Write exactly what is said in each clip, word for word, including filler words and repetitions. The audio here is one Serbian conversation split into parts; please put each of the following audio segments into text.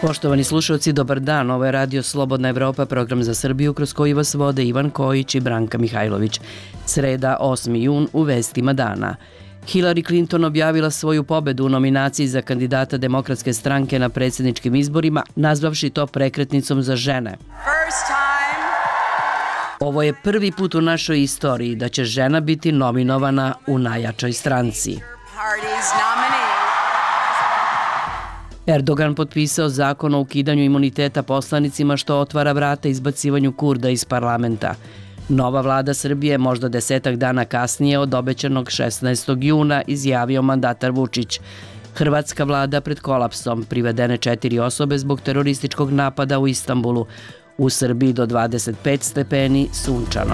Poštovani slušalci, dobar dan. Ovo je Radio Slobodna Evropa, program za Srbiju kroz koji vas vode Ivan Kojić i Branka Mihajlović. Sreda, osmi jun, u vestima dana. Hillary Clinton objavila svoju pobedu u nominaciji za kandidata Demokratske stranke na predsjedničkim izborima, nazvavši to prekretnicom za žene. Ovo je prvi put u našoj istoriji da će žena biti nominovana u najjačoj stranci. Erdogan potpisao zakon o ukidanju imuniteta poslanicima što otvara vrata izbacivanju Kurda iz parlamenta. Nova vlada Srbije možda desetak dana kasnije od obećanog šesnaestog juna izjavio mandatar Vučić. Hrvatska vlada pred kolapsom, privedene četiri osobe zbog terorističkog napada u Istanbulu. U Srbiji do dvadeset pet stepeni, sunčano.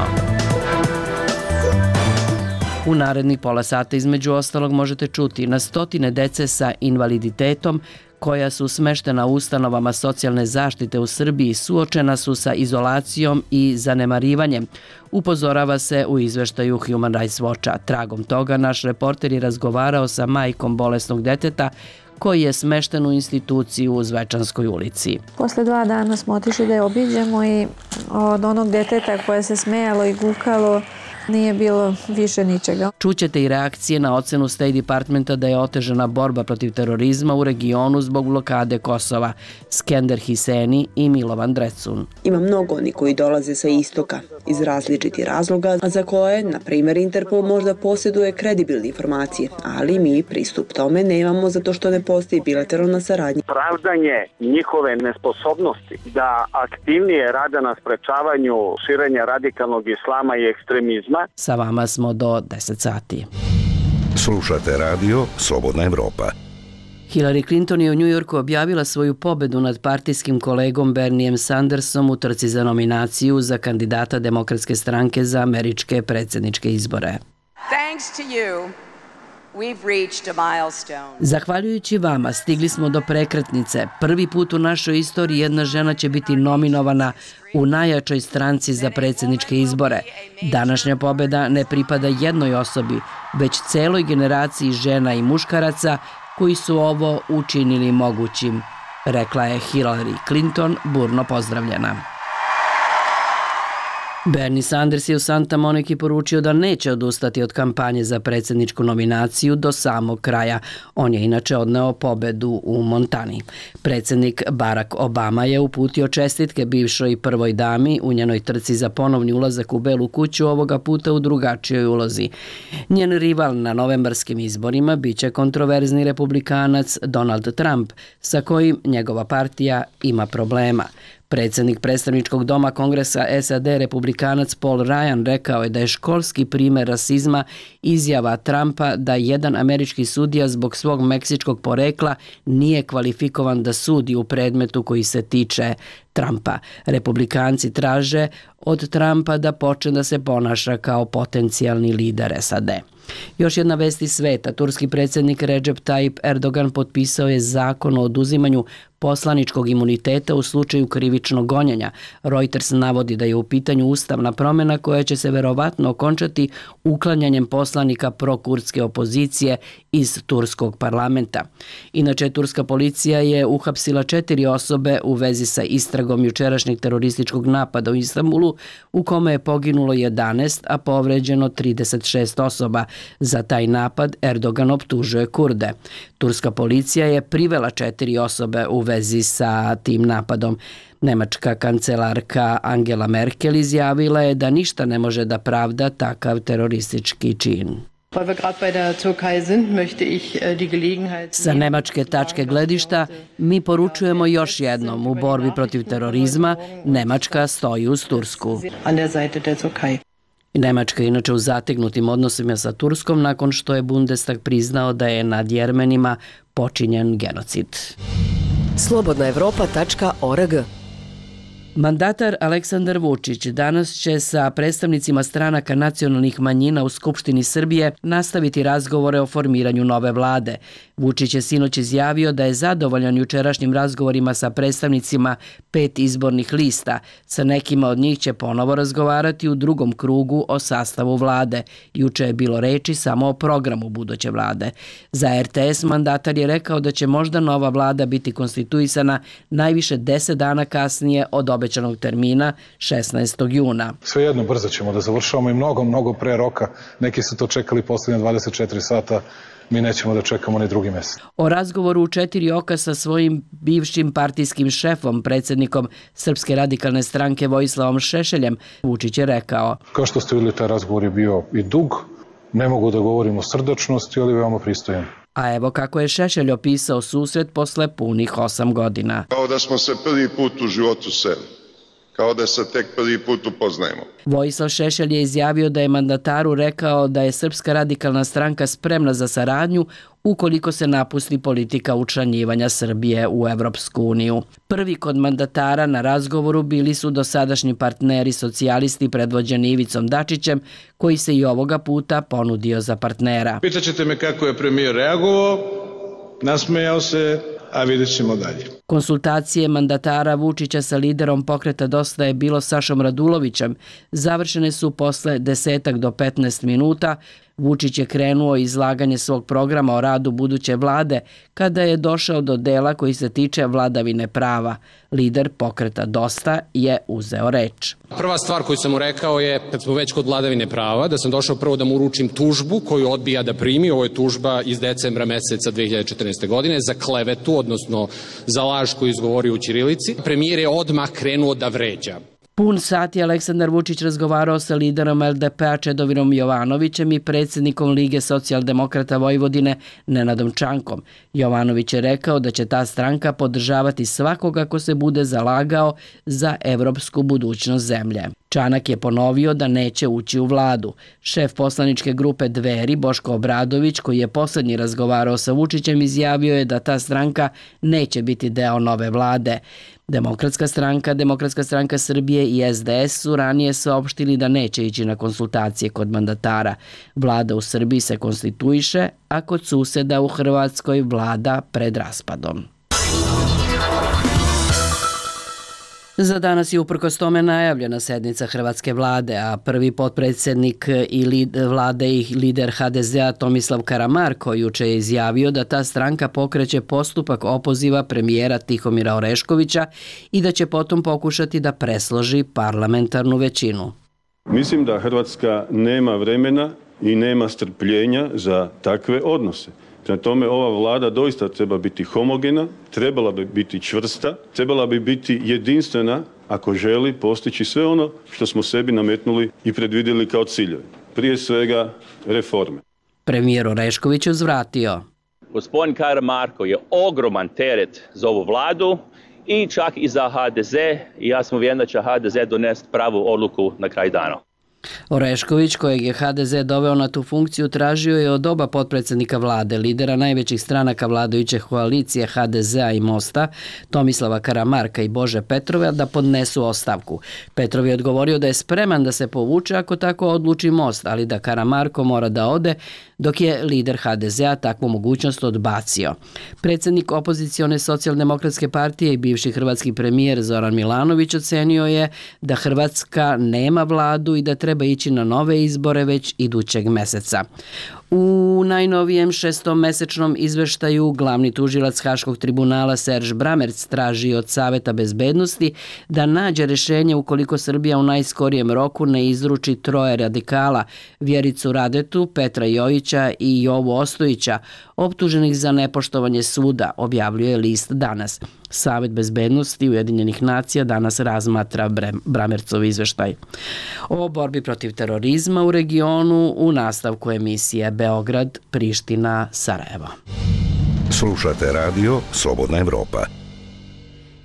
U narednih pola sata između ostalog možete čuti na stotine dece sa invaliditetom koja su smeštena u ustanovama socijalne zaštite u Srbiji suočena su sa izolacijom i zanemarivanjem. Upozorava se u izveštaju Human Rights Watcha. Tragom toga naš reporter je razgovarao sa majkom bolesnog deteta koji je smešten u instituciju u Zvečanskoj ulici. Posle dva dana smo otišli da je obiđemo i od onog deteta koje se smejalo i gukalo nije bilo više ničega. Čućete i reakcije na ocenu State Departmenta da je otežana borba protiv terorizma u regionu zbog blokade Kosova. Skender Hiseni i Milovan Drecun. Ima mnogo oni koji dolaze sa istoka iz različitih razloga, a za koje, na primjer, Interpol možda posjeduje kredibilne informacije, ali mi pristup tome nemamo zato što ne postoji bilateralna saradnja. Pravdanje njihove nesposobnosti da aktivnije rade na sprečavanju širenja radikalnog islama i ekstremizma. Sa vama smo do deset sati. Slušate radio Slobodna Evropa. Hillary Clinton je u New Yorku objavila svoju pobedu nad partijskim kolegom Bernijem Sandersom u trci za nominaciju za kandidata Demokratske stranke za američke predsjedničke izbore. Thanks to you. We've reached a milestone. Zahvaljujući vama stigli smo do prekretnice. Prvi put u našoj istoriji jedna žena će biti nominovana u najjačoj stranci za predsjedničke izbore. Današnja pobjeda ne pripada jednoj osobi, već celoj generaciji žena i muškaraca koji su ovo učinili mogućim, rekla je Hillary Clinton, burno pozdravljena. Bernie Sanders je u Santa Moniki poručio da neće odustati od kampanje za predsjedničku nominaciju do samog kraja. On je inače odneo pobedu u Montani. Predsjednik Barack Obama je uputio čestitke bivšoj prvoj dami u njenoj trci za ponovni ulazak u Belu kuću, ovoga puta u drugačijoj ulozi. Njen rival na novembarskim izborima biće kontroverzni republikanac Donald Trump, sa kojim njegova partija ima problema. Predsjednik predstavničkog doma Kongresa S A D republikanac Paul Ryan rekao je da je školski primjer rasizma izjava Trumpa da jedan američki sudija zbog svog meksičkog porekla nije kvalifikovan da sudi u predmetu koji se tiče Trumpa. Republikanci traže od Trumpa da počne da se ponaša kao potencijalni lider S A D. Još jedna vest iz sveta. Turski predsjednik Recep Tayyip Erdogan potpisao je zakon o oduzimanju poslaničkog imuniteta u slučaju krivičnog gonjenja. Reuters navodi da je u pitanju ustavna promjena koja će se verovatno okončati uklanjanjem poslanika prokurdske opozicije iz turskog parlamenta. Inače, turska policija je uhapsila četiri osobe u vezi sa istragom jučerašnjeg terorističkog napada u Istanbulu u kome je poginulo jedanaest, a povređeno trideset šest osoba. Za taj napad Erdogan optužuje Kurde. Turska policija je privela četiri osobe u vezi sa tim napadom. Nemačka kancelarka Angela Merkel izjavila je da ništa ne može da pravda takav teroristički čin. Sa nemačke tačke gledišta mi poručujemo još jednom u borbi protiv terorizma Nemačka stoji uz Tursku. Nemačka je inače u zategnutim odnosima sa Turskom nakon što je Bundestag priznao da je nad Jermenima počinjen genocid. slobodna evropa tačka org Mandatar Aleksandar Vučić danas će sa predstavnicima stranaka nacionalnih manjina u Skupštini Srbije nastaviti razgovore o formiranju nove vlade. Vučić je sinoć izjavio da je zadovoljan jučerašnjim razgovorima sa predstavnicima pet izbornih lista. Sa nekima od njih će ponovo razgovarati u drugom krugu o sastavu vlade. Juče je bilo reči samo o programu buduće vlade. Za er te es mandatar je rekao da će možda nova vlada biti konstituisana najviše deset dana kasnije od obećanog termina šesnaestog juna. Svejedno brzo ćemo da završavamo i mnogo, mnogo pre roka. Neki su to čekali posljednje dvadeset četiri sata. Mi nećemo da čekamo ni drugi mesec. O razgovoru u četiri oka sa svojim bivšim partijskim šefom, predsjednikom Srpske radikalne stranke Vojislavom Šešeljem, Vučić je rekao: Kao što ste vidjeli, taj razgovor je bio i dug. Ne mogu da govorim o srdačnosti, ali veoma pristojan. A evo kako je Šešelj opisao susret posle punih osam godina. Kao da smo se prvi put u životu seli. Kao da se tek prvi put upoznajemo. Vojislav Šešelj je izjavio da je mandataru rekao da je Srpska radikalna stranka spremna za saradnju ukoliko se napusti politika učlanjivanja Srbije u Evropsku uniju. Prvi kod mandatara na razgovoru bili su dosadašnji partneri socijalisti predvođeni Ivicom Dačićem, koji se i ovoga puta ponudio za partnera. Pitaćete me kako je premijer reagovao, nasmejao se, a vidjet ćemo dalje. Konsultacije mandatara Vučića sa liderom pokreta Dosta je bilo Sašom Radulovićem završene su posle desetak do petnaest minuta. Vučić je krenuo izlaganje svog programa o radu buduće vlade kada je došao do dela koji se tiče vladavine prava. Lider pokreta Dosta je uzeo reč. Prva stvar koju sam mu rekao je, kad smo već kod vladavine prava, da sam došao prvo da mu uručim tužbu koju odbija da primi. Ovo je tužba iz decembra meseca dve hiljade četrnaeste. godine za klevetu, odnosno za laž koju izgovorio u ćirilici. Premijer je odmah krenuo da vređa. Pun sat je Aleksandar Vučić razgovarao sa liderom el de pe a Čedomirom Jovanovićem i predsjednikom Lige socijaldemokrata Vojvodine Nenadom Čankom. Jovanović je rekao da će ta stranka podržavati svakoga ko se bude zalagao za evropsku budućnost zemlje. Čanak je ponovio da neće ući u vladu. Šef poslaničke grupe Dveri, Boško Obradović, koji je poslednji razgovarao sa Vučićem, izjavio je da ta stranka neće biti deo nove vlade. Demokratska stranka, Demokratska stranka Srbije i es de es su ranije saopštili da neće ići na konsultacije kod mandatara. Vlada u Srbiji se konstituiše, a kod suseda u Hrvatskoj vlada pred raspadom. Za danas je uprkos tome najavljena sednica hrvatske vlade, a prvi potpredsjednik i lid, vlade i lider ha de ze a Tomislav Karamarko juče je izjavio da ta stranka pokreće postupak opoziva premijera Tihomira Oreškovića i da će potom pokušati da presloži parlamentarnu većinu. Mislim da Hrvatska nema vremena i nema strpljenja za takve odnose. Prema tome, ova vlada doista treba biti homogena, trebala bi biti čvrsta, trebala bi biti jedinstvena ako želi postići sve ono što smo sebi nametnuli i predvidjeli kao ciljeve. Prije svega reforme. Premijer Orešković je uzvratio. Gospodin Karamarko je ogroman teret za ovu vladu i čak i za ha de ze i ja sam uvjeren da će ha de ze donesti pravu odluku na kraj dana. Orešković, kojeg je ha de ze doveo na tu funkciju, tražio je od oba potpredsjednika vlade, lidera najvećih stranaka vladajuće koalicije ha de ze a i Mosta, Tomislava Karamarka i Bože Petrova, da podnesu ostavku. Petrov je odgovorio da je spreman da se povuče ako tako odluči Most, ali da Karamarko mora da ode, dok je lider ha de ze a takvu mogućnost odbacio. Predsjednik opozicione socijaldemokratske partije i bivši hrvatski premijer Zoran Milanović ocenio je da Hrvatska nema vladu i da treba ići na nove izbore već idućeg meseca. U najnovijem šestomesečnom izveštaju glavni tužilac Haškog tribunala Serž Bramerc traži od Saveta bezbednosti da nađe rješenje ukoliko Srbija u najskorijem roku ne izruči troje radikala, Vjericu Radetu, Petra Jojića i Jovu Ostojića, optuženih za nepoštovanje suda, objavljuje list Danas. Savet bezbednosti Ujedinjenih nacija danas razmatra Bramercov izveštaj. O borbi protiv terorizma u regionu u nastavku emisije Beograd, Priština, Sarajevo. Slušate radio Slobodna Evropa.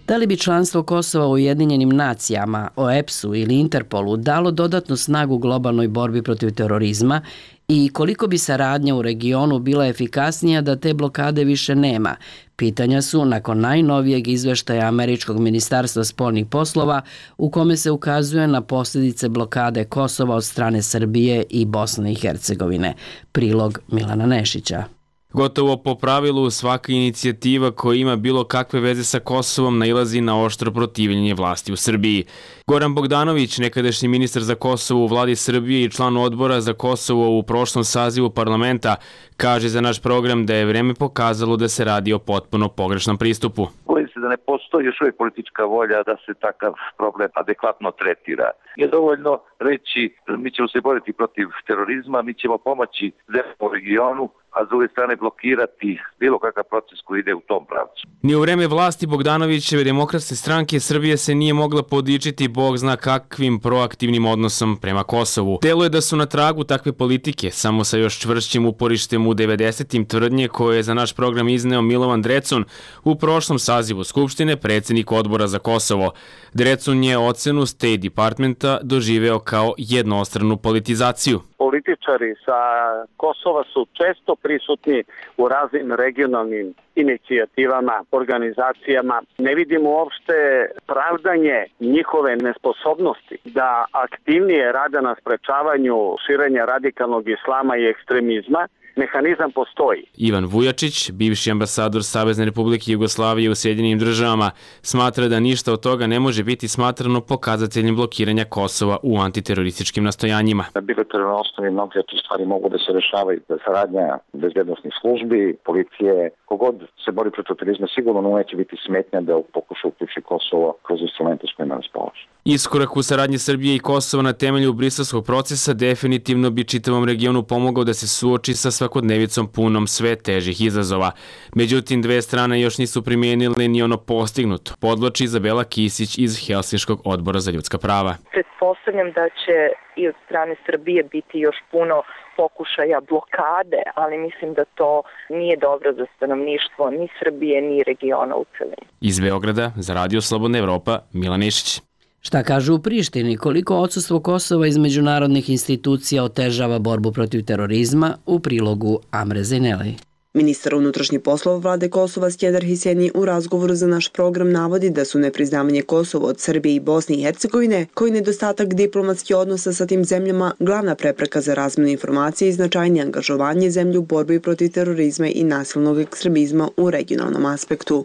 Da li bi članstvo Kosova u Ujedinjenim nacijama, O E P S-u ili Interpolu dalo dodatnu snagu globalnoj borbi protiv terorizma i koliko bi saradnja u regionu bila efikasnija da te blokade više nema? Pitanja su nakon najnovijeg izveštaja Američkog ministarstva spoljnih poslova u kome se ukazuje na posljedice blokade Kosova od strane Srbije i Bosne i Hercegovine. Prilog Milana Nešića. Gotovo po pravilu svaka inicijativa koja ima bilo kakve veze sa Kosovom nailazi na oštro protivljenje vlasti u Srbiji. Goran Bogdanović, nekadašnji ministar za Kosovo u vladi Srbije i član odbora za Kosovo u prošlom sazivu parlamenta, kaže za naš program da je vreme pokazalo da se radi o potpuno pogrešnom pristupu. Bojim se da ne postoji još uvijek politička volja da se takav problem adekvatno tretira. Nije dovoljno reći mi ćemo se boriti protiv terorizma, mi ćemo pomoći zemljama u regionu, a s druge strane blokirati bilo kakav proces koji ide u tom pravcu. Ni u vreme vlasti Bogdanovićeve Demokratske stranke Srbije se nije mogla podičiti bog zna kakvim proaktivnim odnosom prema Kosovu. Delo je da su na tragu takve politike, samo sa još čvršćim uporištem u devedesetim tvrdnje koje je za naš program izneo Milovan Drecun u prošlom sazivu Skupštine, predsjednik odbora za Kosovo. Drecun je ocenu State Departmenta doživeo kao jednostranu politizaciju. Političari sa Kosova su često prisutni u raznim regionalnim inicijativama, organizacijama. Ne vidimo uopšte pravdanje njihove nesposobnosti da aktivnije rade na sprečavanju širenja radikalnog islama i ekstremizma. Mehanizam postoji. Ivan Vujačić, bivši ambasador Savezne Republike Jugoslavije u Sjedinjenim državama, smatra da ništa od toga ne može biti smatrano pokazateljem blokiranja Kosova u antiterorističkim nastojanjima. Na bilateralnoj osnovi mnoge stvari mogu da se rešavaju. Saradnja bezbednosnih službi, policije, kogod se bori protiv terorizma sigurno neće biti smetnja da pokuša uključi Kosovo kroz instrumente s kojima raspolaže. Iskorak u saradnji Srbije i Kosova na temelju briselskog procesa definitivno bi čitavom regionu pomogao da se suoči sa svakodnevicom punom sve težih izazova. Međutim, dve strane još nisu primijenile ni ono postignuto, podvlači Izabela Kisić iz Helsinškog odbora za ljudska prava. Pretpostavljam da će i od strane Srbije biti još puno pokušaja blokade, ali mislim da to nije dobro za stanovništvo ni Srbije ni regiona u celini. Iz Beograda za Radio Slobodna Evropa, Milan Nešić. Šta kažu u Prištini, koliko odsustvo Kosova iz međunarodnih institucija otežava borbu protiv terorizma, u prilogu Amre Zineli. Ministar unutrašnjih poslova vlade Kosova Skender Hiseni u razgovoru za naš program navodi da su nepriznavanje Kosova od Srbije i Bosne i Hercegovine, koji nedostatak diplomatskih odnosa sa tim zemljama, glavna prepreka za razmjenu informacije i značajnije angažovanje zemlje u borbi protiv terorizma i nasilnog ekstremizma u regionalnom aspektu.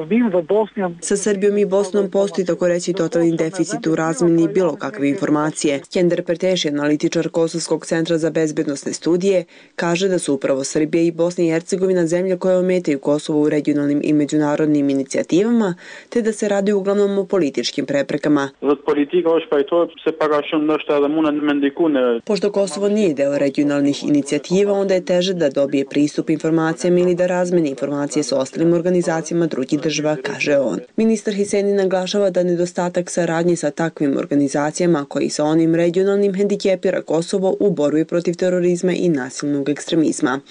Sa Srbijom i Bosnom postoji tako reći totalni deficit u razmjeni bilo kakve informacije. Skender Perteši, analitičar Kosovskog centra za bezbednosne studije, kaže da su upravo Srbija i Bosna i Hercegovina zemlja koje ometaju Kosovo u regionalnim i međunarodnim inicijativama, te da se radi uglavnom o političkim preprekama. Pošto Kosovo nije deo regionalnih inicijativa, onda je teže da dobije pristup informacijama ili da razmeni informacije s ostalim organizacijama drugih država, kaže on. Ministar Hiseni naglašava da nedostatak saradnje sa takvim organizacijama koji sa onim regionalnim hendikepira Kosovo u borbi protiv terorizma i nasilnog ekstremizma.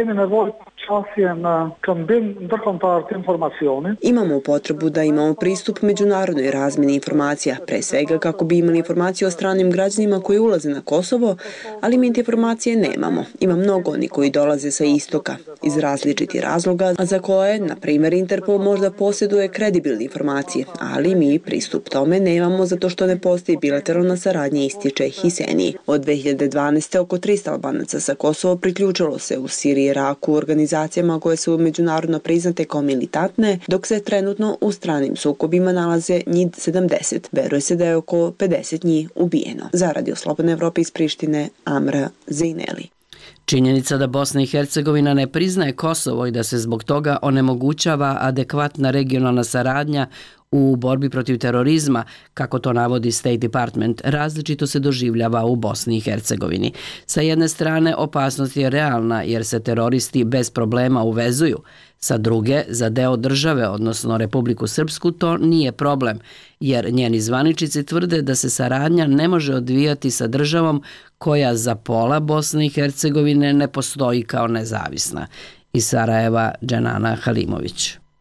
Imamo potrebu da imamo pristup međunarodnoj razmjeni informacija, pre svega kako bi imali informacije o stranim građanima koji ulaze na Kosovo, ali mi te informacije nemamo. Ima mnogo oni koji dolaze sa istoka, iz različitih razloga, a za koje, na primjer, Interpol možda posjeduje kredibilne informacije, ali mi pristup tome nemamo zato što ne postoji bilateralna saradnja, ističe Hiseni. Od dve hiljade dvanaeste. oko trista Albanaca sa Kosova priključilo se u Siriji i Iraku organizacijama koje su međunarodno priznate kao militantne, dok se trenutno u stranim sukobima nalaze njih sedamdeset. Veruje se da je oko pedeset njih ubijeno. Za Radio Slobodna Evropa iz Prištine, Amra Zineli. Činjenica da Bosna i Hercegovina ne priznaje Kosovo i da se zbog toga onemogućava adekvatna regionalna saradnja u borbi protiv terorizma, kako to navodi State Department, različito se doživljava u Bosni i Hercegovini. Sa jedne strane, opasnost je realna jer se teroristi bez problema uvezuju. Sa druge, za deo države, odnosno Republiku Srpsku, to nije problem, jer njeni zvaničici tvrde da se saradnja ne može odvijati sa državom koja za pola Bosne i Hercegovine ne postoji kao nezavisna. Iz Sarajeva, Dženana Halimović.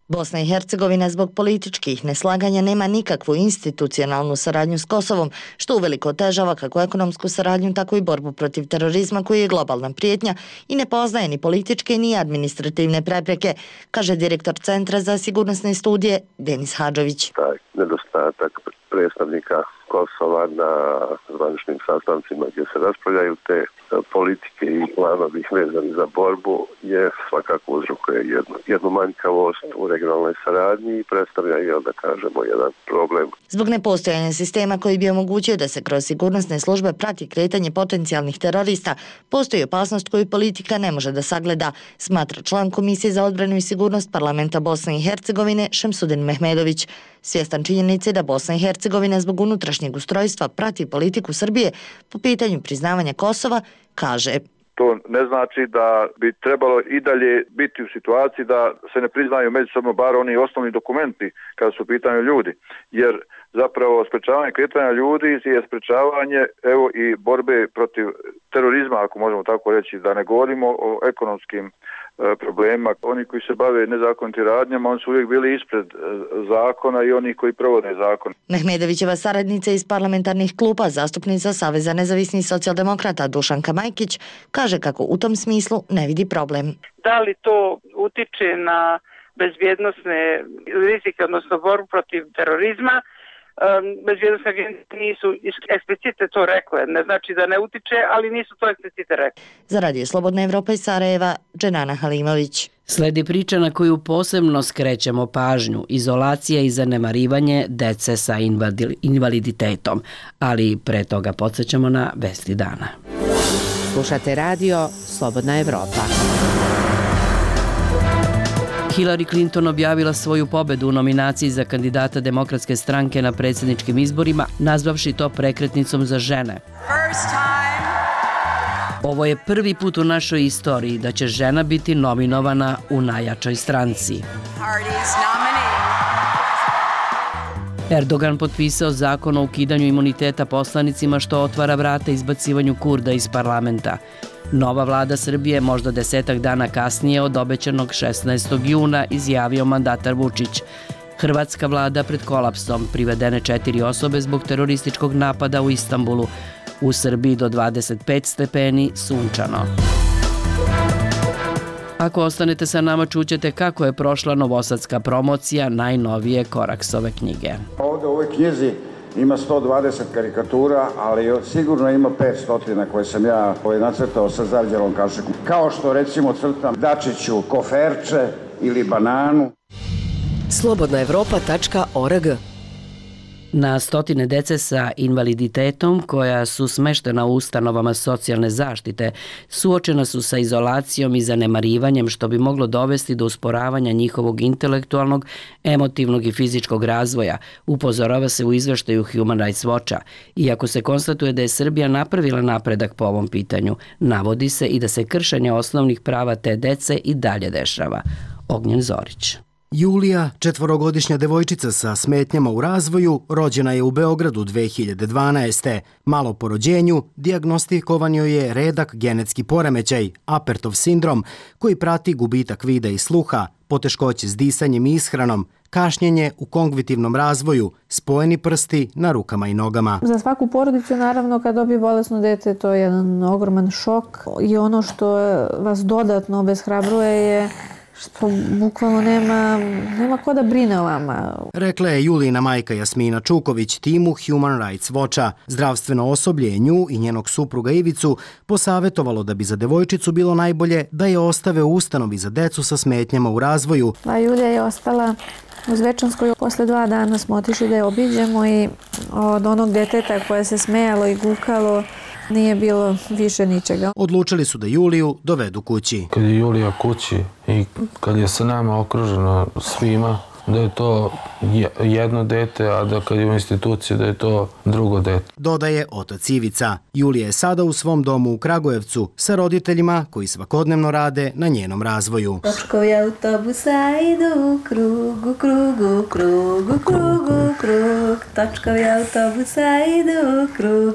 Bosna i Hercegovina zbog političkih neslaganja nema nikakvu institucionalnu saradnju s Kosovom, što uveliko otežava kako ekonomsku saradnju, tako i borbu protiv terorizma koji je globalna prijetnja i ne poznaje ni političke ni administrativne prepreke, kaže direktor Centra za sigurnosne studije Denis Hadžović. Taj nedostatak predstavnika Kosova na zvaničnim sastancima gdje se raspravljaju te politike i planovi vezani za borbu je svakako uzrokuje jednu, jednu manjkavost u regionalnoj saradnji i predstavlja i onda kažemo jedan problem. Zbog nepostojanja sistema koji bi omogućio da se kroz sigurnosne službe prati kretanje potencijalnih terorista, postoji opasnost koju politika ne može da sagleda, smatra član Komisije za odbranu i sigurnost Parlamenta Bosne i Hercegovine Šemsudin Mehmedović. Svjestan činjenice da Bosna i Hercegovina zbog unutrašnjeg ustrojstva prati politiku Srbije po pitanju priznavanja Kosova, kaže: To ne znači da bi trebalo i dalje biti u situaciji da se ne priznaju međusobno bar oni osnovni dokumenti kada su u pitanju ljudi, jer zapravo sprečavanje kretanja ljudi je sprečavanje evo i borbe protiv terorizma, ako možemo tako reći, da ne govorimo o ekonomskim e, problemima. Oni koji se bave nezakonitim radnjama, oni su uvijek bili ispred e, zakona i oni koji provode zakon. Mehmedovićeva saradnica iz parlamentarnih klupa, zastupnica Saveza nezavisnih socijaldemokrata Dušanka Majkić, kaže kako u tom smislu ne vidi problem. Da li to utiče na bezbjednosne rizike, odnosno borbu protiv terorizma? Bezbjednostne agencije nisu eksplicite to rekle, ne znači da ne utiče, ali nisu to eksplicite rekle. Za Radio Slobodna Evropa iz Sarajeva, Dženana Halimović. Sledi priča na koju posebno skrećemo pažnju, izolacija i zanemarivanje dece sa invaliditetom, ali pre toga podsjećamo na vesti dana. Slušate Radio Slobodna Evropa. Hillary Clinton objavila svoju pobedu u nominaciji za kandidata Demokratske stranke na predsjedničkim izborima, nazvavši to prekretnicom za žene. Ovo je prvi put u našoj istoriji da će žena biti nominovana u najjačoj stranci. Erdogan potpisao zakon o ukidanju imuniteta poslanicima, što otvara vrata izbacivanju Kurda iz parlamenta. Nova vlada Srbije možda desetak dana kasnije od obećanog šesnaestog juna, izjavio mandatar Vučić. Hrvatska vlada pred kolapsom, privedene četiri osobe zbog terorističkog napada u Istanbulu. U Srbiji do dvadeset pet stepeni, sunčano. Ako ostanete sa nama, čućete kako je prošla novosadska promocija najnovije Koraksove knjige. Ovdje u ovoj knjizi ima sto dvadeset karikatura, ali sigurno ima petsto koje sam ja nacrtao sa zarđalom kašikom. Kao što recimo crtam Dačiću koferče ili bananu. slobodna evropa tačka org. Na stotine dece sa invaliditetom koja su smeštena u ustanovama socijalne zaštite suočena su sa izolacijom i zanemarivanjem, što bi moglo dovesti do usporavanja njihovog intelektualnog, emotivnog i fizičkog razvoja, upozorava se u izveštaju Human Rights Watcha. Iako se konstatuje da je Srbija napravila napredak po ovom pitanju, navodi se i da se kršenje osnovnih prava te dece i dalje dešava. Ognjen Zorić. Julija, četvorogodišnja devojčica sa smetnjama u razvoju, rođena je u Beogradu dve hiljade dvanaeste. Malo po rođenju dijagnostikovan joj je redak genetski poremećaj, Apertov sindrom, koji prati gubitak vida i sluha, poteškoće s disanjem i ishranom, kašnjenje u kognitivnom razvoju, spojeni prsti na rukama i nogama. Za svaku porodicu, naravno, kad dobije bolesno dete, to je jedan ogroman šok i ono što vas dodatno obeshrabruje je što bukvalno nema, nema ko da brine o vama. Rekla je Julijina majka Jasmina Čuković timu Human Rights Watcha. Zdravstveno osoblje je nju i njenog supruga Ivicu posavetovalo da bi za devojčicu bilo najbolje da je ostave u ustanovi za decu sa smetnjama u razvoju. A Julija je ostala u Zvečanskoj. Posle dva dana smo otišli da je obiđemo i od onog deteta koje se smejalo i gukalo nije bilo više ničega. Odlučili su da Juliju dovedu kući. Kad je Julija kući i kad je sa nama okružena svima, da je to jedno dete, a da kad je u instituciji da je to drugo dete. Dodaje otac Ivica. Julija je sada u svom domu u Kragujevcu sa roditeljima koji svakodnevno rade na njenom razvoju. Točkovi autobusa idu u krug, u krug, u krug, u krug, u krug. Točkovi autobusa idu u krug.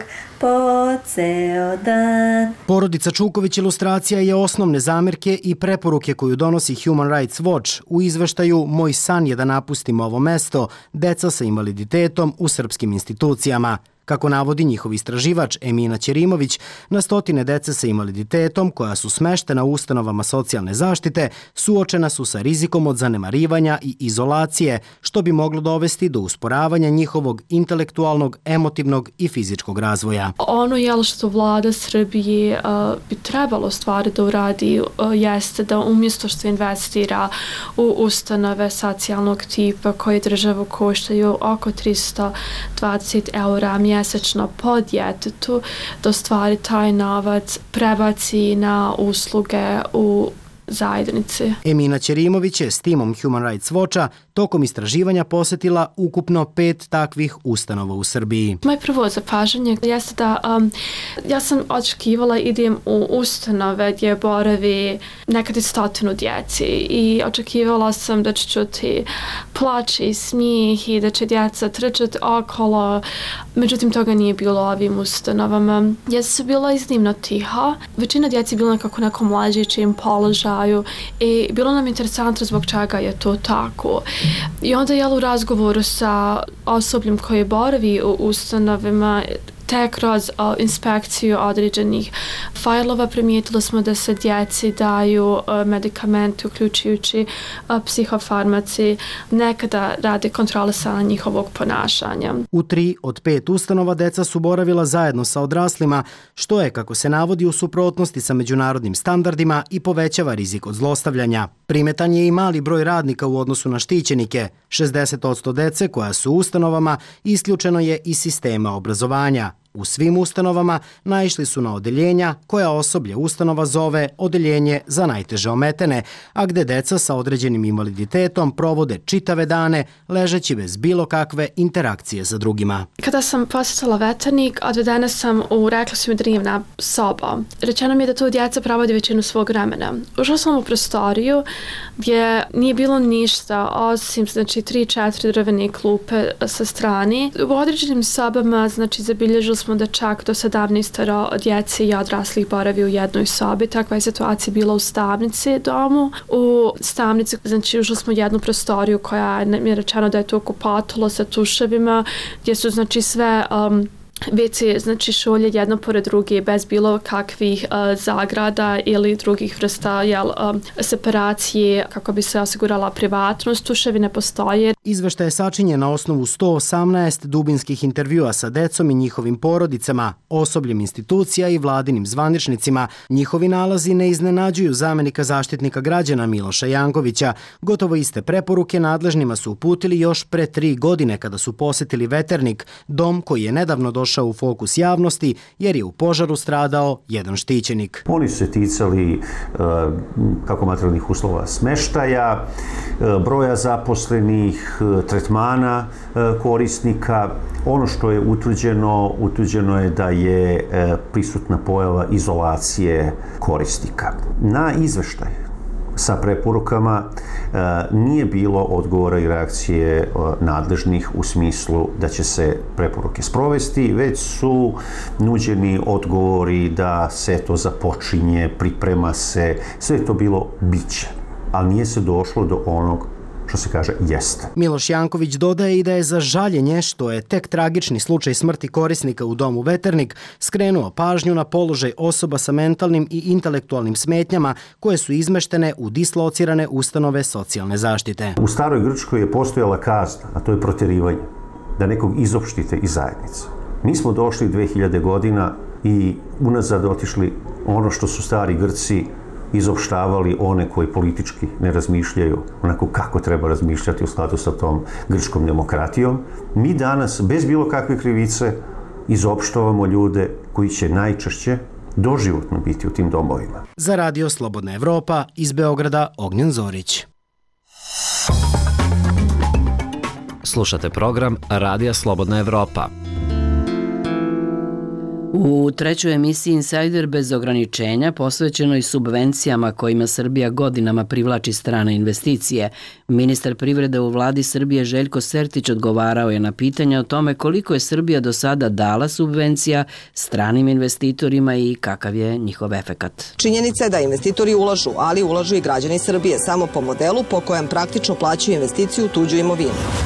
po ceo dan. Porodica Čuković ilustracija je osnovne zamerke i preporuke koju donosi Human Rights Watch u izveštaju Moj san je da napustim ovo mesto, deca sa invaliditetom u srpskim institucijama. Kako navodi njihov istraživač Emina Ćerimović, na stotine dece sa invaliditetom koja su smeštena u ustanovama socijalne zaštite suočena su sa rizikom od zanemarivanja i izolacije, što bi moglo dovesti do usporavanja njihovog intelektualnog, emotivnog i fizičkog razvoja. Ono je što vlada Srbije uh, bi trebalo stvari da uradi uh, jeste da umjesto što investira u ustanove socijalnog tipa koje državu koštaju oko tristo dvadeset eura mjesečno po djetetu, da stvari taj novac prebaci na usluge u zajednici. Emina Ćerimović je s timom Human Rights Watcha tokom istraživanja posetila ukupno pet takvih ustanova u Srbiji. Moje prvo zapažanje jeste da um, ja sam očekivala idem u ustanove gdje boravi nekad i stotinu djeci i očekivala sam da ću čuti plač i smijeh i da će djeca trčati okolo. Međutim, toga nije bilo u ovim ustanovama. Djeca su bila iznimno tiha. Većina djeci je bila nekako nekom mlađićim položaju i bilo nam interesantno zbog čega je to tako. I onda je u razgovoru sa osobljem koje boravi u ustanovima te kroz uh, inspekciju određenih fajlova primijetili smo da se djeci daju uh, medikamenti uključujući uh, psihofarmaci, nekada rade kontrolisanja njihovog ponašanja. U tri od pet ustanova deca su boravila zajedno sa odraslima, što je, kako se navodi, u suprotnosti sa međunarodnim standardima i povećava rizik od zlostavljanja. Primetan je i mali broj radnika u odnosu na štićenike. šezdeset posto dece koja su u ustanovama isključeno je iz sistema obrazovanja. U svim ustanovama naišli su na odeljenja koja osoblje ustanova zove odeljenje za najteže ometene, a gde deca sa određenim invaliditetom provode čitave dane ležeći bez bilo kakve interakcije sa drugima. Kada sam posjetila veternik, odvedena sam u, rekla su mi, drevna soba. Rečeno mi je da tu djeca provodi većinu svog vremena. Ušla sam u prostoriju gdje nije bilo ništa osim, znači, tri četiri drvene klupe sa strani. U određenim sobama, znači, zabilježili smo da čak do sedamnaest djece i odraslih boravi u jednoj sobi. Takva je situacija bila u Stavnici domu. U Stavnici, znači, ušli smo u jednu prostoriju koja nam je rečeno da je to kupatilo sa tuševima, gdje su, znači, sve um, ve ce, znači, šolje jedno pored druge bez bilo kakvih uh, zagrada ili drugih vrsta jel, um, separacije kako bi se osigurala privatnost. Tuševi ne postoje. Izveštaj je sačinjen na osnovu sto osamnaest dubinskih intervjua sa decom i njihovim porodicama, osobljem institucija i vladinim zvaničnicima. Njihovi nalazi ne iznenađuju zamenika zaštitnika građana Miloša Jankovića. Gotovo iste preporuke nadležnima su uputili još pre tri godine kada su posetili Veternik, dom koji je nedavno došao u fokus javnosti jer je u požaru stradao jedan štićenik. Oni su se ticali kako materijalnih uslova smeštaja, broja zaposlenih, tretmana korisnika. Ono što je utvrđeno, utvrđeno je da je prisutna pojava izolacije korisnika. Na izveštaj sa preporukama nije bilo odgovora i reakcije nadležnih u smislu da će se preporuke sprovesti, već su nuđeni odgovori da se to započinje, priprema se, sve je to bilo biće, ali nije se došlo do onog što se kaže jeste. Miloš Janković dodaje i da je za žaljenje što je tek tragični slučaj smrti korisnika u domu Veternik skrenuo pažnju na položaj osoba sa mentalnim i intelektualnim smetnjama koje su izmeštene u dislocirane ustanove socijalne zaštite. U staroj Grčkoj je postojala kazna, a to je protjerivanje, da nekog izopštite iz zajednice. Mi smo došli dve hiljade godina i unazad otišli ono što su stari Grci izopštavali, one koji politički ne razmišljaju onako kako treba razmišljati u skladu sa tom grčkom demokratijom. Mi danas, bez bilo kakve krivice, izopštavamo ljude koji će najčešće doživotno biti u tim domovima. Za Radio Slobodna Evropa iz Beograda, Ognjen Zorić. Slušate program Radija Slobodna Evropa. U trećoj emisiji Insider bez ograničenja, posvećenoj subvencijama kojima Srbija godinama privlači strane investicije, ministar privrede u vladi Srbije Željko Sertić odgovarao je na pitanje o tome koliko je Srbija do sada dala subvencija stranim investitorima i kakav je njihov efekat. Činjenica je da investitori ulažu, ali ulažu i građani Srbije samo po modelu po kojem praktično plaćaju investiciju u tuđu imovinu.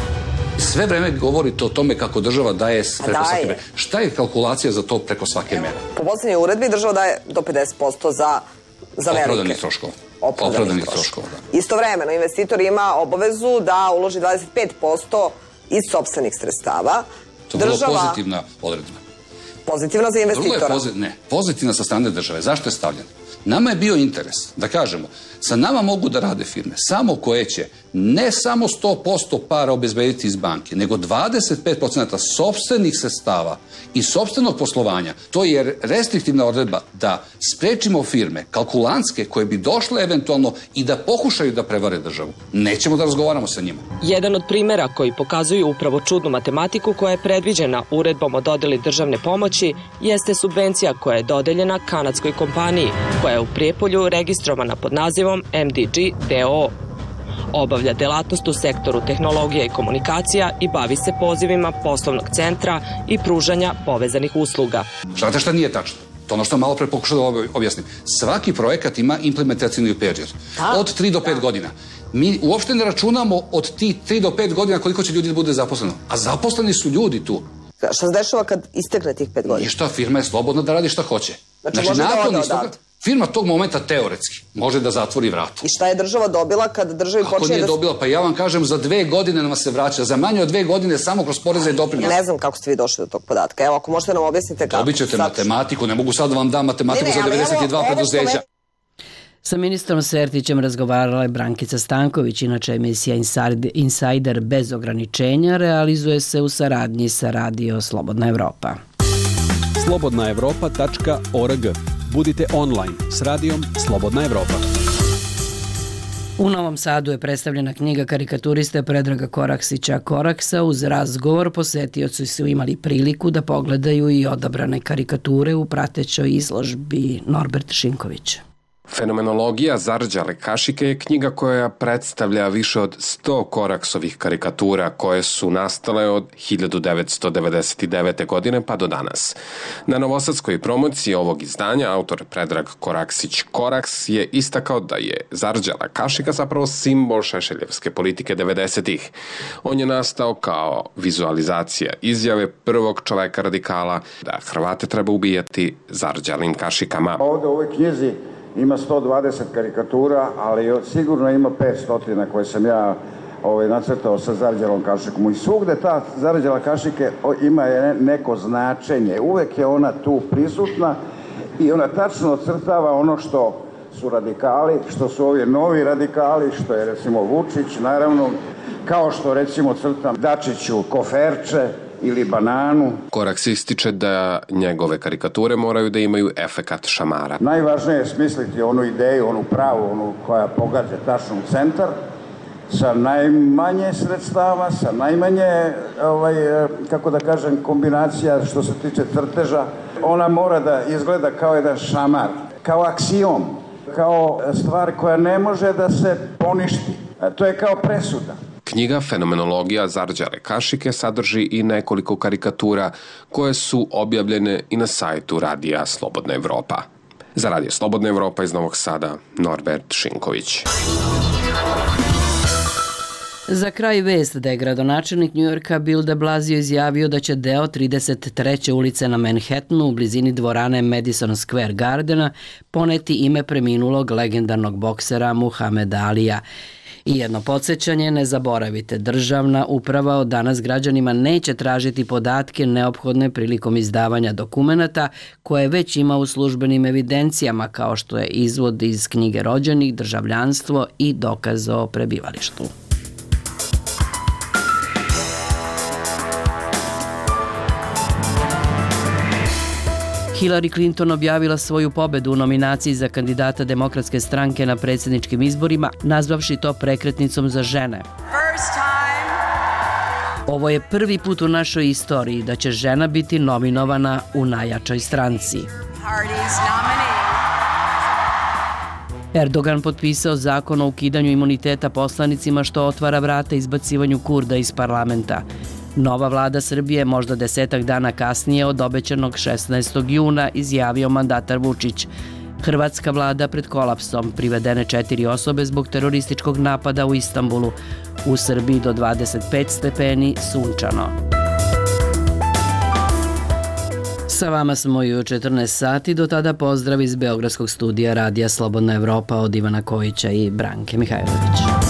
Sve vreme govorite o tome kako država daje preko svake mere. Šta je kalkulacija za to preko svake mere? Po poslednjoj uredbi država daje do pedeset posto za, za velike. Opravdanih troškova. Opravdanih troškova, da. Istovremeno, investitor ima obavezu da uloži dvadeset pet posto iz sopstvenih sredstava. To je vrlo pozitivna odredba. Pozitivna za investitora? Ne, pozitivna sa strane države. Zašto je stavljena? Nama je bio interes da kažemo, sa nama mogu da rade firme samo koje će ne samo sto posto para obezbediti iz banke, nego dvadeset pet posto sopstvenih sredstava i sopstvenog poslovanja. To je restriktivna odredba da sprečimo firme, kalkulantske, koje bi došle eventualno i da pokušaju da prevare državu. Nećemo da razgovaramo sa njima. Jedan od primera koji pokazuju upravo čudnu matematiku koja je predviđena uredbom o dodeli državne pomoći jeste subvencija koja je dodeljena kanadskoj kompaniji, koja je u Prijepolju registrovana pod nazivom M D G D O O. Obavlja delatnost u sektoru tehnologija i komunikacija i bavi se pozivima poslovnog centra i pružanja povezanih usluga. Znate šta nije tačno? To ono što malo pre pokušao da objasnim. Svaki projekat ima implementacijni period. Od tri do pet godina. Mi uopšte ne računamo od tih tri do pet godina koliko će ljudi da bude zaposleno. A zaposleni su ljudi tu. Šta se dešava kad istekne tih pet godina? Ništa, firma je slobodna da radi šta hoće. Znači, može da ode odavde? Firma tog momenta teoretski može da zatvori vrata. I šta je država dobila kad državi počinje da... Ako nije dobila, pa ja vam kažem, za dve godine nam se vraća. Za manje od dve godine samo kroz poreze i doprinose. Ne znam kako ste vi došli do tog podatka. Evo, ako možete nam objasnite kako. Dobit ćete matematiku, ne mogu sad da vam dam matematiku za devedeset dva preduzeća. Sa ministrom Sertićem razgovarala je Brankica Stanković, inače emisija Insider bez ograničenja realizuje se u saradnji sa Radio Slobodna Evropa. slobodna evropa tačka org. Budite online s radijom Slobodna Evropa. U Novom Sadu je predstavljena knjiga karikaturiste Predraga Koraksića Koraksa. Uz razgovor posetioci su imali priliku da pogledaju i odabrane karikature u pratećoj izložbi. Norbert Šinković. Fenomenologija Zarđale Kašike je knjiga koja predstavlja više od sto Koraksovih karikatura koje su nastale od hiljadu devetsto devedeset devete. godine pa do danas. Na novosadskoj promociji ovog izdanja autor Predrag Koraksić Koraks je istakao da je Zarđala Kašika zapravo simbol šešeljevske politike devedesetih. On je nastao kao vizualizacija izjave prvog čoveka radikala da Hrvate treba ubijati zarđalim kašikama. Ovde u ovoj knjizi ima sto dvadeset karikatura, ali sigurno ima petsto koje sam ja ovaj, nacrtao sa zarđalom kašikom. I svugde ta zarđala kašike ima neko značenje. Uvek je ona tu prisutna i ona tačno ocrtava ono što su radikali, što su ovi novi radikali, što je recimo Vučić, naravno, kao što recimo crtam Dačiću koferče ili bananu. Koraks ističe da njegove karikature moraju da imaju efekat šamara. Najvažnije je smisliti onu ideju, onu pravu, onu koja pogađa tačno u centar, sa najmanje sredstava, sa najmanje, ovaj, kako da kažem, kombinacija što se tiče crteža. Ona mora da izgleda kao jedan šamar, kao aksijom, kao stvar koja ne može da se poništi. To je kao presuda. Knjiga Fenomenologija Zarđale Kašike sadrži i nekoliko karikatura koje su objavljene i na sajtu Radija Slobodna Evropa. Za Radio Slobodna Evropa iz Novog Sada, Norbert Šinković. Za kraj vest da je gradonačelnik Njujorka Bill de Blasio izjavio da će deo trideset treće ulice na Manhattanu u blizini dvorane Madison Square Gardena poneti ime preminulog legendarnog boksera Muhameda Alija. I jedno podsjećanje, ne zaboravite, državna uprava od danas građanima neće tražiti podatke neophodne prilikom izdavanja dokumenata koje već ima u službenim evidencijama kao što je izvod iz knjige rođenih, državljanstvo i dokaz o prebivalištu. Hillary Clinton objavila svoju pobedu u nominaciji za kandidata Demokratske stranke na predsjedničkim izborima, nazvavši to prekretnicom za žene. Ovo je prvi put u našoj istoriji da će žena biti nominovana u najjačoj stranci. Erdogan potpisao zakon o ukidanju imuniteta poslanicima što otvara vrata izbacivanju Kurda iz parlamenta. Nova vlada Srbije možda desetak dana kasnije od obećanog šesnaestog juna izjavio mandatar Vučić. Hrvatska vlada pred kolapsom, privedene četiri osobe zbog terorističkog napada u Istanbulu. U Srbiji do dvadeset pet stepeni, sunčano. Sa vama smo i u četrnaest sati, do tada pozdrav iz Beogradskog studija Radija Slobodna Evropa od Ivana Kojića i Branke Mihajlović.